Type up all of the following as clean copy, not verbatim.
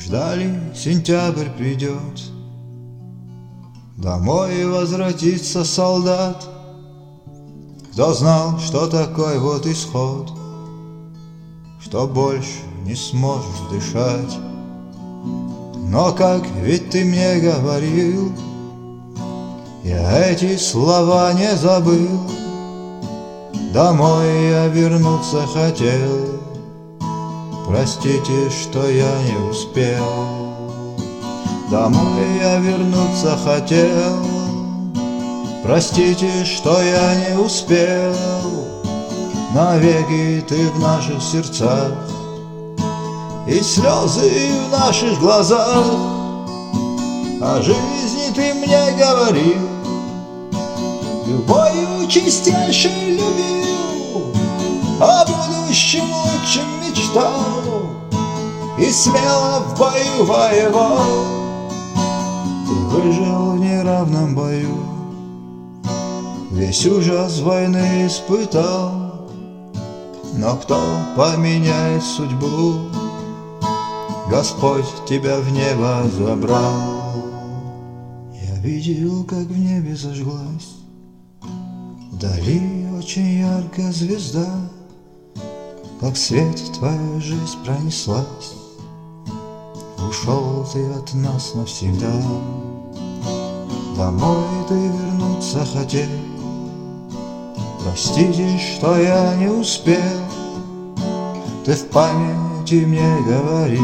Ждали, сентябрь придет, домой возвратится солдат. Кто знал, что такой вот исход, что больше не сможешь дышать. Но как ведь ты мне говорил, я эти слова не забыл. Домой я вернуться хотел, простите, что я не успел. Домой я вернуться хотел, простите, что я не успел. Навеки ты в наших сердцах, и слезы в наших глазах. О жизни ты мне говорил, любовью чистейшей любил, о будущем лучшем мечтал и смело в бою воевал. Ты выжил в неравном бою, весь ужас войны испытал. Но кто поменяет судьбу, Господь тебя в небо забрал. Я видел, как в небе зажглась вдали очень яркая звезда, как свет твоя жизнь пронеслась. Ушел ты от нас навсегда. Домой ты вернуться хотел, простите, что я не успел. Ты в памяти мне говоришь,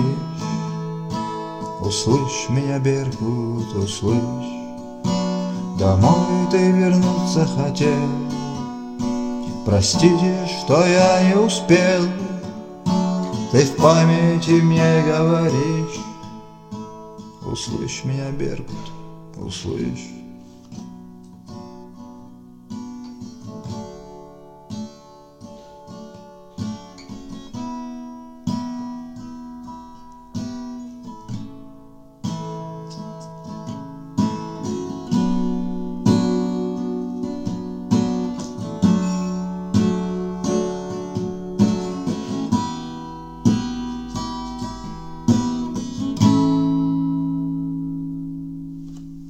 услышь меня, Беркут, услышь. Домой ты вернуться хотел, простите, что я не успел. Ты в памяти мне говоришь, услышь меня, Беркут, услышь.